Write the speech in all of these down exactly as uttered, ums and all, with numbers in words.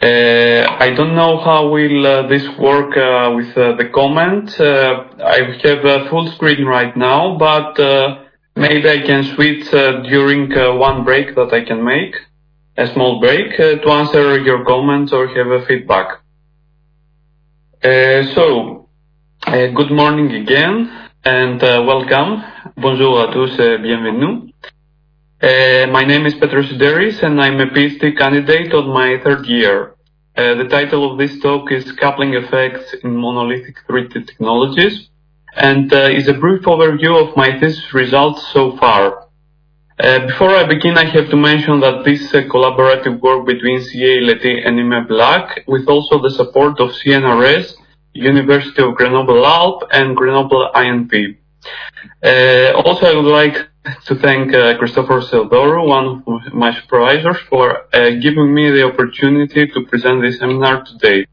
Uh, I don't know how will uh, this work uh, with uh, the comment. Uh, I have a full screen right now, but uh, maybe I can switch uh, during uh, one break that I can make, a small break, uh, to answer your comments or have a feedback. Uh, so, uh, good morning again and uh, welcome. Bonjour à tous et bienvenue. Uh, my name is Petros Sideris and I'm a PhD candidate on my third year. Uh, the title of this talk is Coupling Effects in Monolithic three D Technologies and uh, is a brief overview of my thesis results so far. Uh, before I begin, I have to mention that this is a collaborative work between C A L E T and IMEBLAC with also the support of C N R S, University of Grenoble-Alpes and Grenoble I N P. Uh, also, I would like to thank uh, Christopher Seldoro, one of my supervisors, for uh, giving me the opportunity to present this seminar today.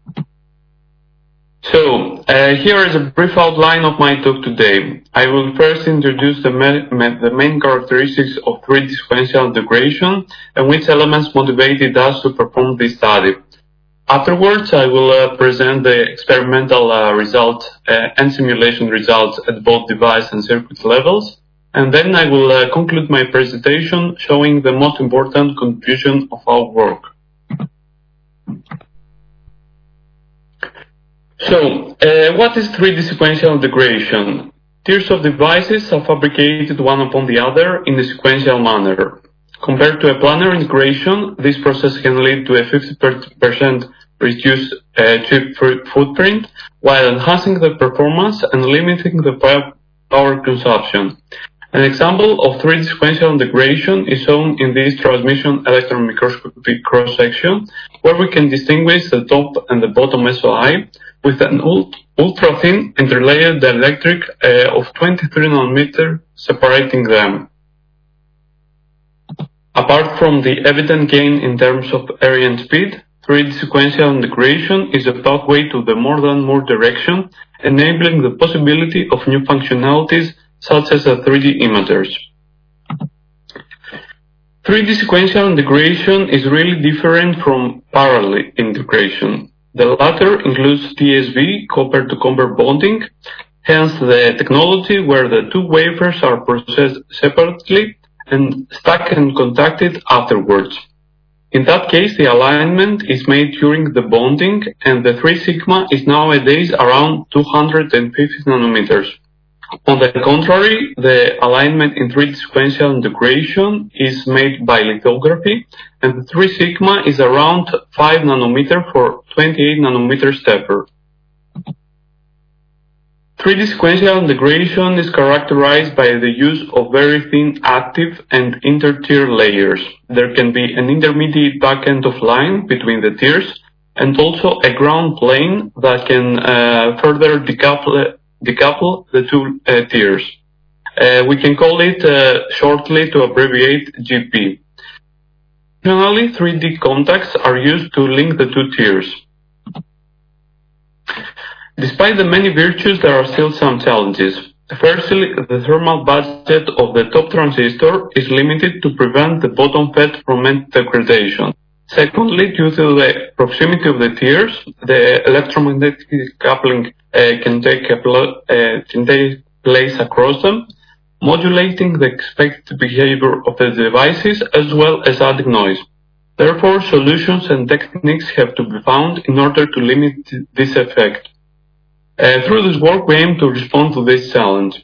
So, uh, here is a brief outline of my talk today. I will first introduce the, ma ma the main characteristics of three D sequential integration and which elements motivated us to perform this study. Afterwards, I will uh, present the experimental uh, results uh, and simulation results at both device and circuit levels. And then I will uh, conclude my presentation showing the most important contribution of our work. So, uh, what is three D sequential integration? Tiers of devices are fabricated one upon the other in a sequential manner. Compared to a planar integration, this process can lead to a fifty percent reduced uh, chip footprint while enhancing the performance and limiting the power consumption. An example of three D sequential integration is shown in this transmission electron microscopy cross-section, where we can distinguish the top and the bottom S O I with an ultra-thin interlayered dielectric uh, of twenty-three nanometers separating them. Apart from the evident gain in terms of area and speed, three D sequential integration is a pathway to the more than more direction, enabling the possibility of new functionalities such as a three D imagers. three D sequential integration is really different from parallel integration. The latter includes T S V, copper-to-copper bonding, hence the technology where the two wafers are processed separately and stacked and contacted afterwards. In that case, the alignment is made during the bonding and the three sigma is nowadays around two hundred fifty nanometers. On the contrary, the alignment in three D sequential integration is made by lithography and the three sigma is around five nanometer for twenty-eight nanometer stepper. three D sequential integration is characterized by the use of very thin active and inter-tier layers. There can be an intermediate backend of line between the tiers and also a ground plane that can uh, further decouple, decouple the two uh, tiers. Uh, we can call it uh, shortly to abbreviate G P. Generally, three D contacts are used to link the two tiers. Despite the many virtues, there are still some challenges. Firstly, the thermal budget of the top transistor is limited to prevent the bottom F E T from degradation. Secondly, due to the proximity of the tiers, the electromagnetic coupling uh, can, take a uh, can take place across them, modulating the expected behavior of the devices as well as adding noise. Therefore, solutions and techniques have to be found in order to limit this effect. Uh, through this work, we aim to respond to this challenge.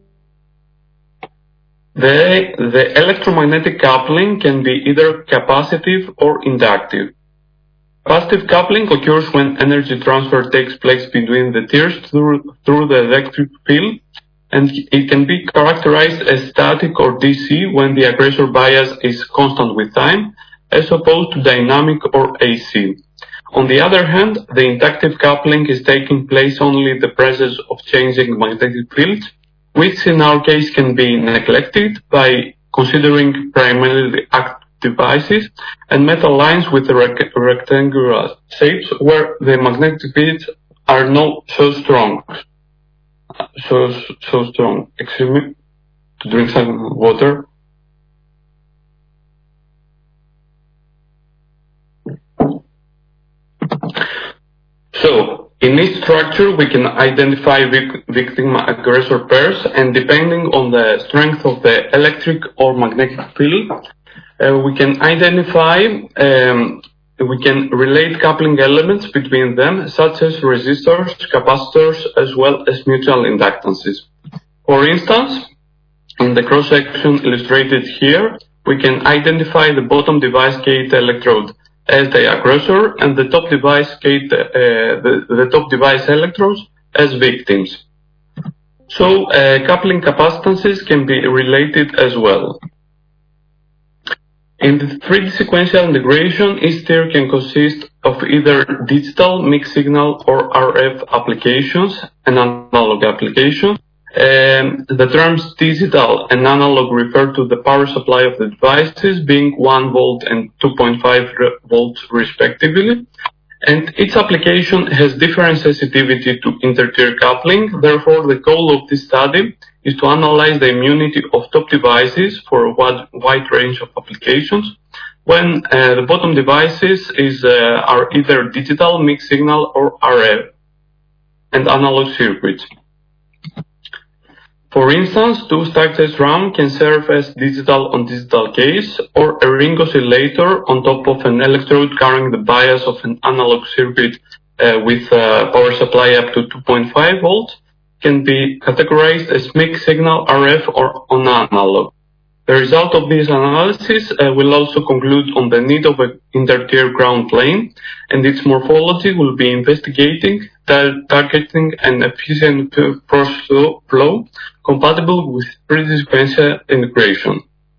The, the electromagnetic coupling can be either capacitive or inductive. Capacitive coupling occurs when energy transfer takes place between the tiers through, through the electric field, and it can be characterized as static or D C when the aggressor bias is constant with time, as opposed to dynamic or A C. On the other hand, the inductive coupling is taking place only in the presence of changing magnetic fields, which in our case can be neglected by considering primarily active devices and metal lines with rec rectangular shapes where the magnetic fields are not so strong. So, so strong. Excuse me, to drink some water. structure, we can identify vic victim-aggressor pairs, and depending on the strength of the electric or magnetic field, uh, we can identify, um, we can relate coupling elements between them, such as resistors, capacitors, as well as mutual inductances. For instance, in the cross-section illustrated here, we can identify the bottom device gate electrode as the aggressor and the top device gate, uh, the, the top device electrodes as victims. So uh, coupling capacitances can be related as well. In the three D sequential integration, each tier can consist of either digital, mixed signal, or R F applications and analog applications. Um, the terms digital and analog refer to the power supply of the devices being one volt and two point five volts respectively, and each application has different sensitivity to inter-tier coupling. Therefore, the goal of this study is to analyze the immunity of top devices for a wide, wide range of applications when uh, the bottom devices is, uh, are either digital, mixed signal, or R F and analog circuits. For instance, two stacked SRAM can serve as digital-on-digital case, or a ring oscillator on top of an electrode carrying the bias of an analog circuit uh, with uh, power supply up to two point five volts can be categorized as mixed signal, R F, or on analog. The result of this analysis uh, will also conclude on the need of an inter-tier ground plane, and its morphology will be investigating, tar targeting an efficient process flow compatible with three D sequential integration.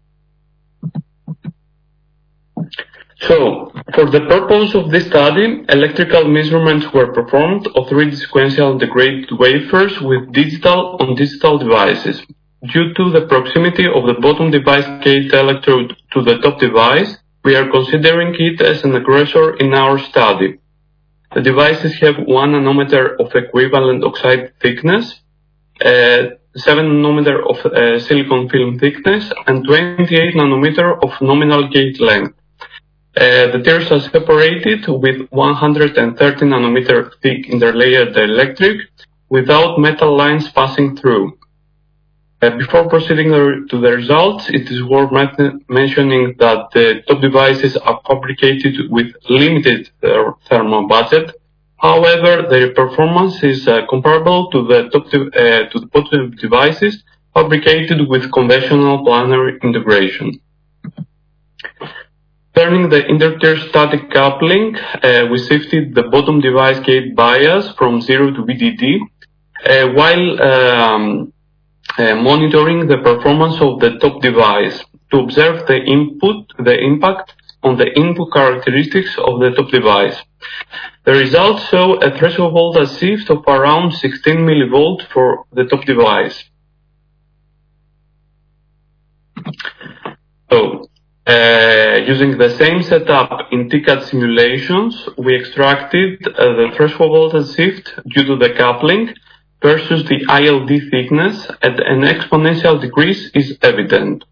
So, for the purpose of this study, electrical measurements were performed of three D sequential integrated wafers with digital on digital devices. Due to the proximity of the bottom device gate electrode to the top device, we are considering it as an aggressor in our study. The devices have one nanometer of equivalent oxide thickness, uh, seven nanometer of uh, silicon film thickness, and twenty-eight nanometer of nominal gate length. Uh, the tiers are separated with one hundred thirty nanometer thick interlayered dielectric without metal lines passing through. Uh, before proceeding to the results, it is worth mentioning that the top devices are fabricated with limited uh, thermal budget. However, their performance is uh, comparable to the top de uh, to the bottom devices fabricated with conventional planar integration. Turning the inter-tier static coupling, uh, we shifted the bottom device gate bias from zero to V D D, uh, while um, uh, monitoring the performance of the top device to observe the input, the impact on the input characteristics of the top device. The results show a threshold voltage shift of around sixteen millivolts for the top device. So, uh, using the same setup in T CAD simulations, we extracted uh, the threshold voltage shift due to the coupling versus the I L D thickness, and an exponential decrease is evident.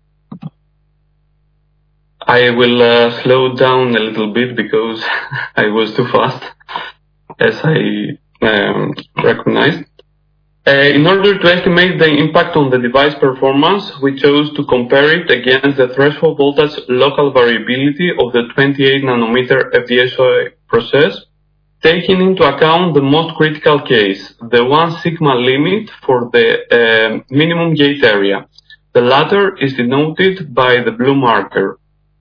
I will uh, slow down a little bit because I was too fast, as I um, recognized. Uh, in order to estimate the impact on the device performance, we chose to compare it against the threshold voltage local variability of the twenty-eight nanometer F D S O I process, taking into account the most critical case, the one sigma limit for the uh, minimum gate area. The latter is denoted by the blue marker.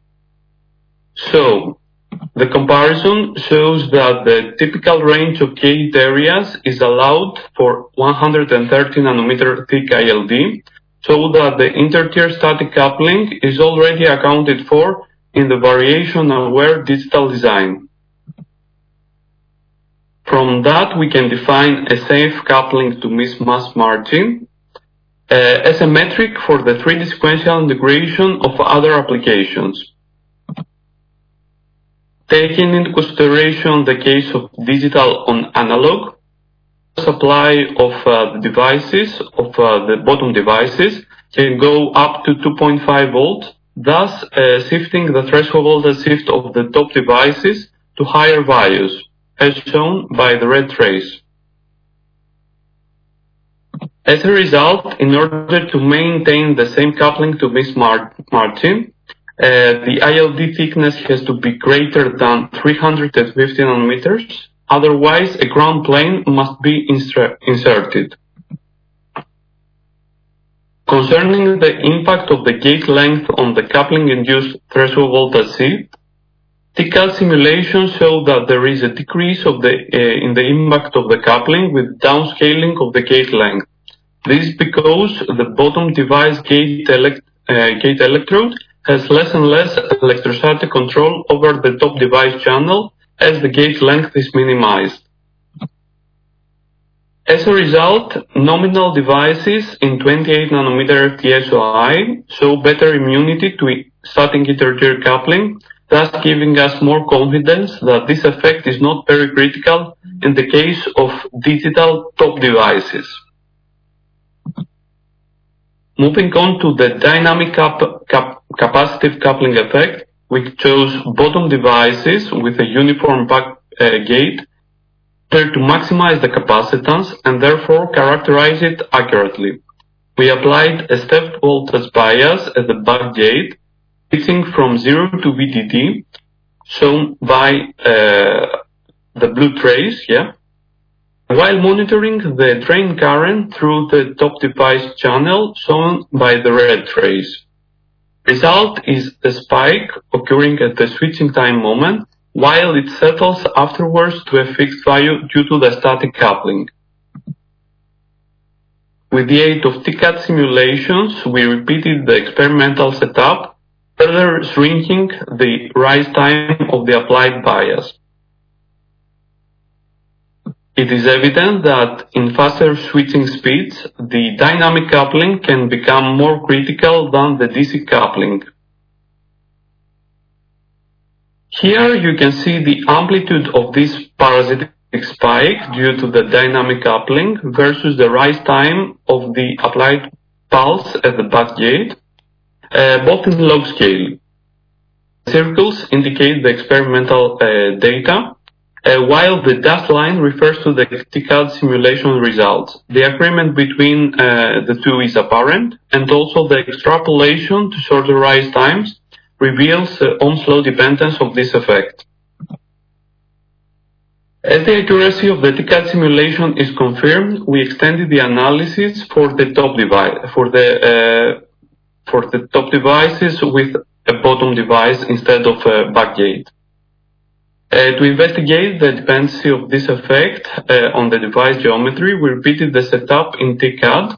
So, the comparison shows that the typical range of gate areas is allowed for one hundred thirty nanometer thick I L D, so that the inter-tier static coupling is already accounted for in the variation-aware digital design. From that, we can define a safe coupling to mismatch margin uh, as a metric for the three D sequential integration of other applications. Taking into consideration the case of digital on analog, supply of uh, the devices, of uh, the bottom devices, can go up to two point five volts, thus uh, shifting the threshold voltage shift of the top devices to higher values. as shown by the red trace. As a result, in order to maintain the same coupling to this mar margin, uh, the I L D thickness has to be greater than three hundred fifty nanometers, otherwise a ground plane must be inserted. Concerning the impact of the gate length on the coupling-induced threshold voltage shift, T CAD simulations show that there is a decrease of the, uh, in the impact of the coupling with downscaling of the gate length. This is because the bottom device gate, elect, uh, gate electrode has less and less electrostatic control over the top device channel as the gate length is minimized. As a result, nominal devices in twenty-eight nanometer F T S O I show better immunity to static inter-tier coupling, thus giving us more confidence that this effect is not very critical in the case of digital top devices. Moving on to the dynamic cap cap capacitive coupling effect, we chose bottom devices with a uniform back uh, gate to maximize the capacitance and therefore characterize it accurately. We applied a stepped voltage bias at the back gate, switching from zero to V D D, shown by uh, the blue trace, yeah, while monitoring the drain current through the top device channel, shown by the red trace. Result is a spike occurring at the switching time moment, while it settles afterwards to a fixed value due to the static coupling. With the aid of T CAD simulations, we repeated the experimental setup, further shrinking the rise time of the applied bias. It is evident that in faster switching speeds, the dynamic coupling can become more critical than the D C coupling. Here you can see the amplitude of this parasitic spike due to the dynamic coupling versus the rise time of the applied pulse at the back gate, uh, both in log scale. Circles indicate the experimental uh, data, uh, while the dashed line refers to the T CAD simulation results. The agreement between uh, the two is apparent, and also the extrapolation to shorter rise times reveals the Ohm's law dependence of this effect. As the accuracy of the T CAD simulation is confirmed, we extended the analysis for the top device for the uh, for the top devices with a bottom device instead of a back gate. Uh, to investigate the dependency of this effect uh, on the device geometry, we repeated the setup in T CAD,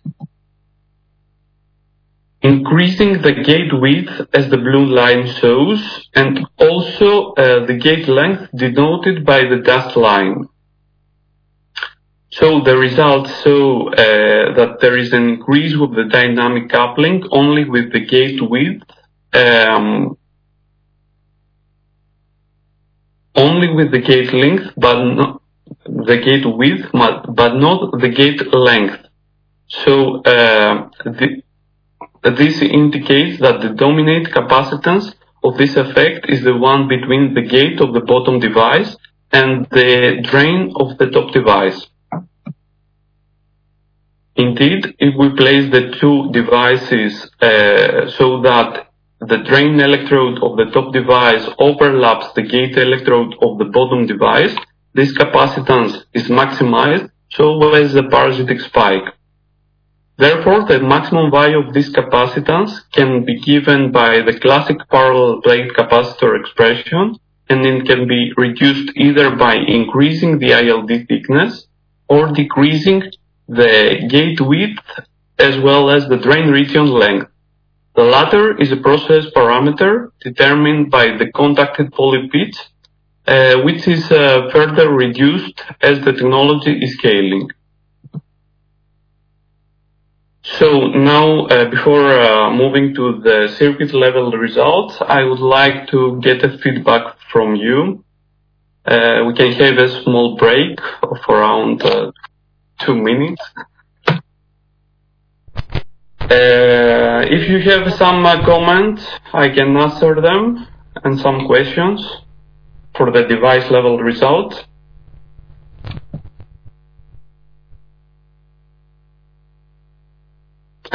increasing the gate width as the blue line shows, and also uh, the gate length denoted by the dashed line. So the results show uh, that there is an increase with the dynamic coupling only with the gate width, um, only with the gate length, but not the gate width, but not the gate length. So uh, the This indicates that the dominant capacitance of this effect is the one between the gate of the bottom device and the drain of the top device. Indeed, if we place the two devices uh, so that the drain electrode of the top device overlaps the gate electrode of the bottom device, this capacitance is maximized, so as the parasitic spike. Therefore, the maximum value of this capacitance can be given by the classic parallel plate capacitor expression, and it can be reduced either by increasing the I L D thickness or decreasing the gate width as well as the drain region length. The latter is a process parameter determined by the contacted poly pitch, uh, which is uh, further reduced as the technology is scaling. So now, uh, before uh, moving to the circuit level results, I would like to get a feedback from you. Uh, we can have a small break of around uh, two minutes. Uh, if you have some uh, comments, I can answer them, and some questions for the device level result.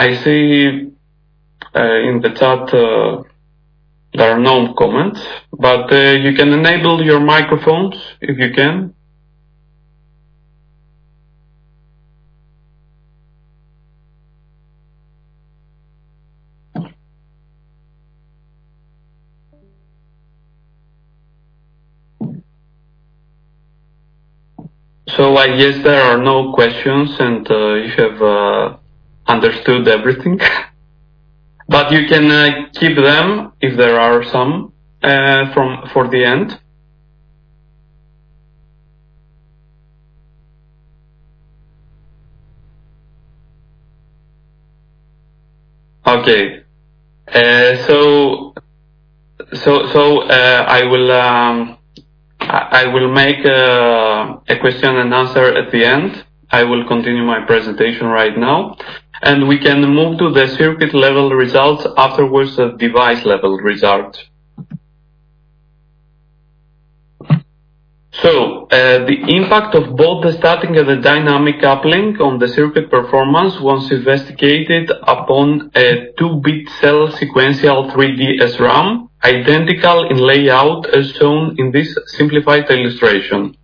I see uh, in the chat uh, there are no comments, but uh, you can enable your microphones if you can. So I guess there are no questions and uh, you have uh, understood everything. But you can uh, keep them if there are some uh, from for the end. Okay. Uh, so so so uh, I will um, I will make a, a question and answer at the end. I will continue my presentation right now, and we can move to the circuit level results afterwards. The device level results. So, uh, the impact of both the static and the dynamic coupling on the circuit performance was investigated upon a two-bit cell sequential three D S RAM, identical in layout as shown in this simplified illustration.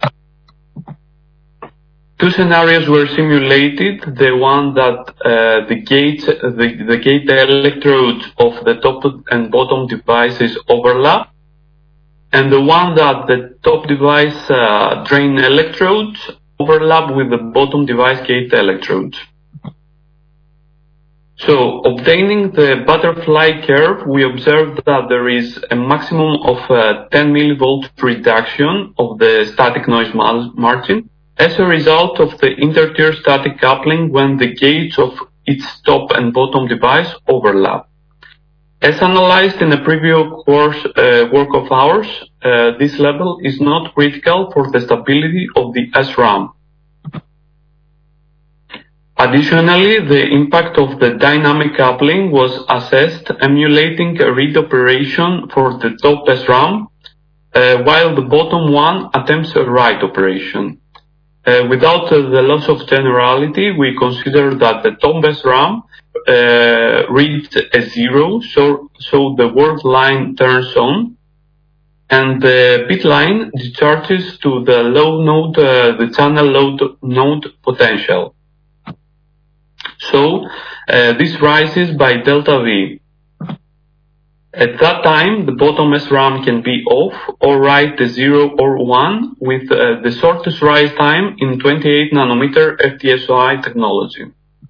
Two scenarios were simulated, the one that uh, the gates, the, the gate electrodes of the top and bottom devices overlap, and the one that the top device uh, drain electrodes overlap with the bottom device gate electrodes. So, obtaining the butterfly curve, we observed that there is a maximum of uh, ten millivolt reduction of the static noise margin as a result of the inter-tier static coupling when the gates of its top and bottom device overlap. As analyzed in a previous course uh, work of ours, uh, this level is not critical for the stability of the S RAM. Additionally, the impact of the dynamic coupling was assessed emulating a read operation for the top S RAM, uh, while the bottom one attempts a write operation. Uh, without uh, the loss of generality, we consider that the top S RAM Uh, reads a zero, so, so the word line turns on, and the bit line discharges to the low node, uh, the channel load node potential. So uh, this rises by delta V. At that time, the bottom S RAM can be off or write the zero or one with uh, the shortest rise time in twenty-eight nanometer F D S O I technology.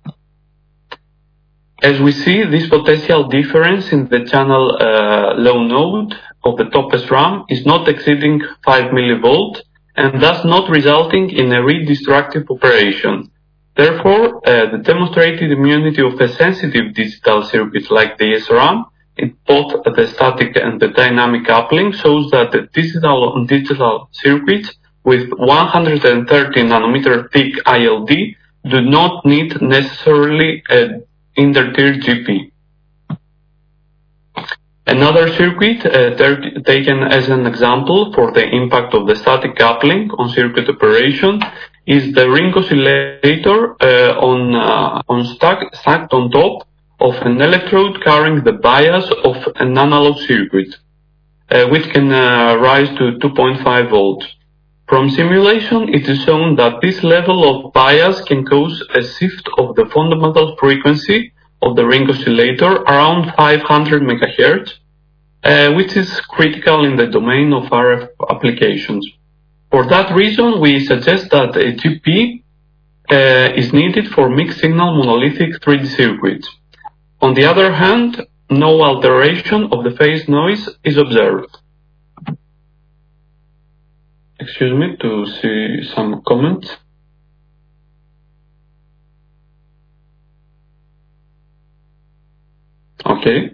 As we see, this potential difference in the channel uh, low node of the top S RAM is not exceeding five millivolt and thus not resulting in a read destructive operation. Therefore, uh, the demonstrated immunity of a sensitive digital circuit like the S RAM in both the static and the dynamic coupling shows that the digital on digital circuits with one hundred thirty nanometer thick I L D do not need necessarily a inter-tier G P. Another circuit uh, taken as an example for the impact of the static coupling on circuit operation is the ring oscillator uh, on, uh, on stack, stacked on top of an electrode carrying the bias of an analog circuit, uh, which can uh, rise to two point five volts. From simulation, it is shown that this level of bias can cause a shift of the fundamental frequency of the ring oscillator around five hundred megahertz, uh, which is critical in the domain of R F applications. For that reason, we suggest that a G P uh, is needed for mixed signal monolithic three D circuits. On the other hand, no alteration of the phase noise is observed. Excuse me to see some comments. Okay.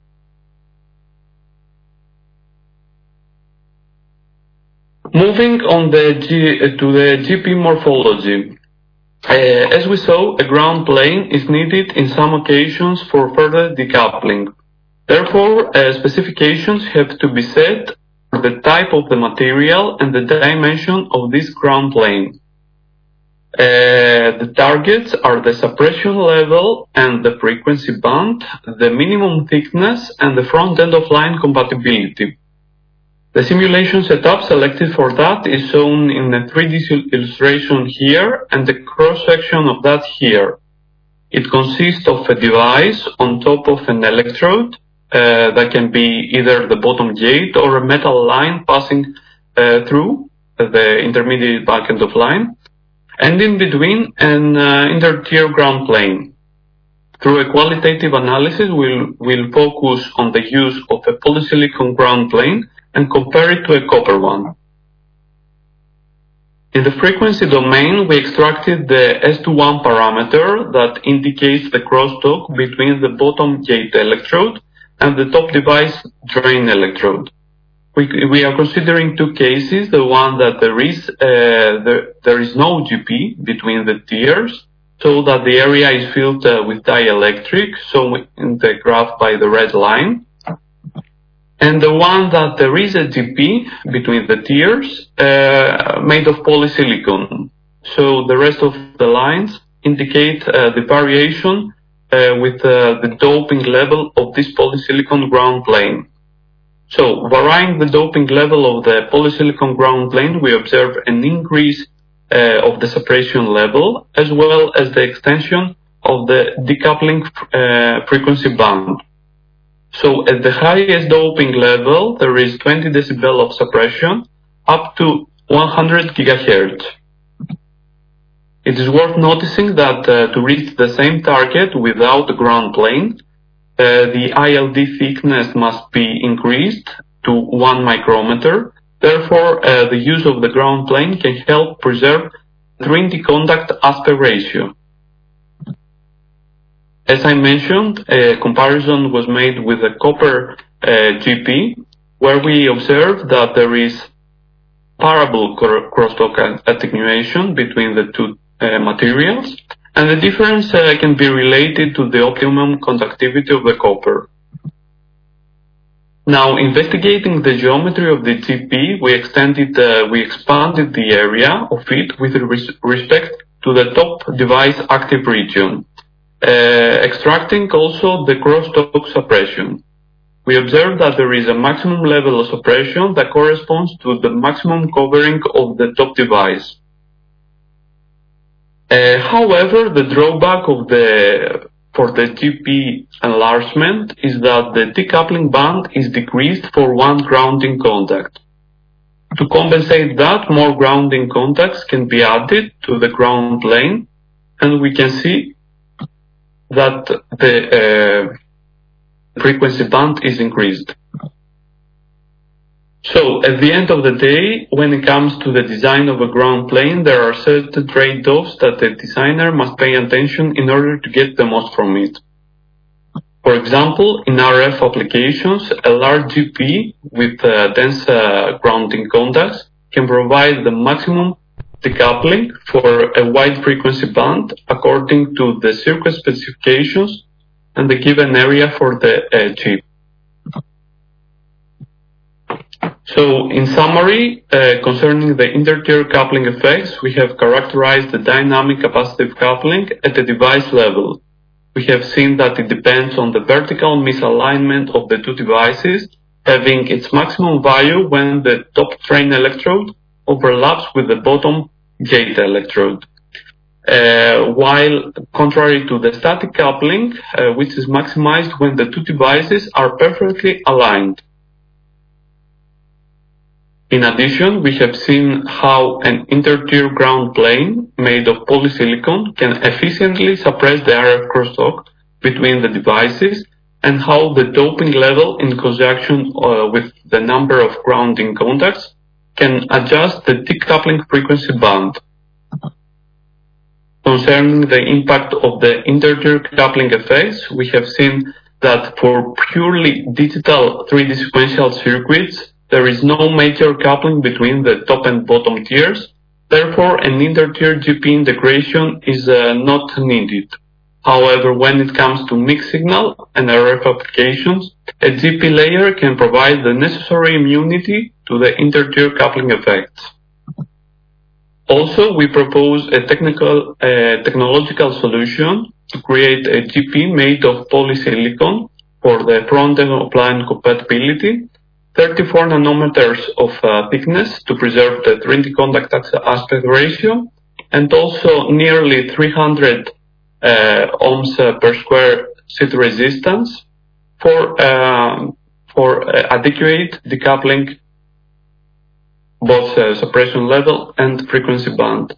Moving on the G, uh, to the G P morphology. Uh, as we saw, a ground plane is needed in some occasions for further decoupling. Therefore, uh, specifications have to be set for the type of the material and the dimension of this ground plane. Uh, the targets are the suppression level and the frequency band, the minimum thickness, and the front-end of line compatibility. The simulation setup selected for that is shown in a three D illustration here and the cross-section of that here. It consists of a device on top of an electrode uh, that can be either the bottom gate or a metal line passing uh, through the intermediate backend of line, and in between an uh, inter-tier ground plane. Through a qualitative analysis, we'll, we'll focus on the use of a polysilicon ground plane and compare it to a copper one. In the frequency domain, we extracted the S twenty-one parameter that indicates the crosstalk between the bottom gate electrode and the top device drain electrode. We, we are considering two cases, the one that there is, uh, there, there is no G P between the tiers, so that the area is filled uh, with dielectric, shown in the graph by the red line, and the one that there is a G P between the tiers uh, made of polysilicon. So the rest of the lines indicate uh, the variation uh, with uh, the doping level of this polysilicon ground plane. So varying the doping level of the polysilicon ground plane, we observe an increase uh, of the suppression level as well as the extension of the decoupling uh, frequency band. So at the highest doping level, there is twenty decibel of suppression up to one hundred gigahertz. It is worth noticing that uh, to reach the same target without the ground plane, uh, the I L D thickness must be increased to one micrometer. Therefore, uh, the use of the ground plane can help preserve the trinity contact aspect ratio. As I mentioned, a comparison was made with a copper uh, G P, where we observed that there is parabol crosstalk attenuation between the two uh, materials, and the difference uh, can be related to the optimum conductivity of the copper. Now, investigating the geometry of the G P, we extended, uh, we expanded the area of it with res respect to the top device active region, uh, extracting also the crosstalk suppression. We observed that there is a maximum level of suppression that corresponds to the maximum covering of the top device. Uh, however, the drawback of the for the G P enlargement is that the decoupling band is decreased for one grounding contact. To compensate that, more grounding contacts can be added to the ground plane, and we can see that the uh, frequency band is increased. So, at the end of the day, when it comes to the design of a ground plane, there are certain trade-offs that the designer must pay attention in order to get the most from it. For example, in R F applications, a large G P with uh, dense uh, grounding contacts can provide the maximum decoupling for a wide frequency band according to the circuit specifications and the given area for the uh, chip. So, in summary, uh, concerning the inter-tier coupling effects, we have characterized the dynamic capacitive coupling at the device level. We have seen that it depends on the vertical misalignment of the two devices, having its maximum value when the top drain electrode overlaps with the bottom gate electrode. Uh, while contrary to the static coupling, uh, which is maximized when the two devices are perfectly aligned. In addition, we have seen how an inter-tier ground plane made of polysilicon can efficiently suppress the R F crosstalk between the devices, and how the doping level in conjunction uh, with the number of grounding contacts can adjust the decoupling frequency band. Concerning the impact of the inter-tier coupling effects, we have seen that for purely digital three D sequential circuits, there is no major coupling between the top and bottom tiers. Therefore, an inter-tier G P integration is uh, not needed. However, when it comes to mixed signal and R F applications, a G P layer can provide the necessary immunity to the inter-tier coupling effects. Also, we propose a technical, uh, technological solution to create a G P made of polysilicon for the front-end offline compatibility, thirty-four nanometers of uh, thickness to preserve the three D contact aspect ratio, and also nearly three hundred uh, ohms uh, per square seat resistance for uh, for uh, adequate decoupling, both uh, suppression level and frequency band.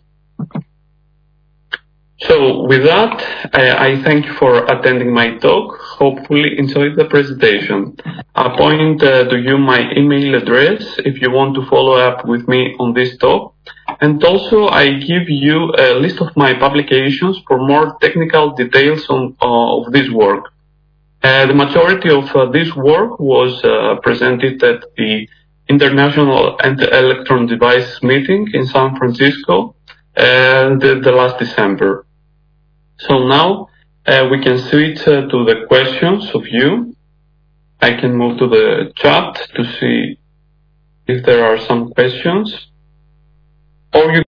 So with that, I, I thank you for attending my talk. Hopefully enjoyed the presentation. I point uh, to you my email address if you want to follow up with me on this talk. And also I give you a list of my publications for more technical details on, uh, of this work. Uh, the majority of uh, this work was uh, presented at the International Anti-Electron Devices meeting in San Francisco uh, the, the last December. So now uh, we can switch uh, to the questions of you. I can move to the chat to see if there are some questions. Or you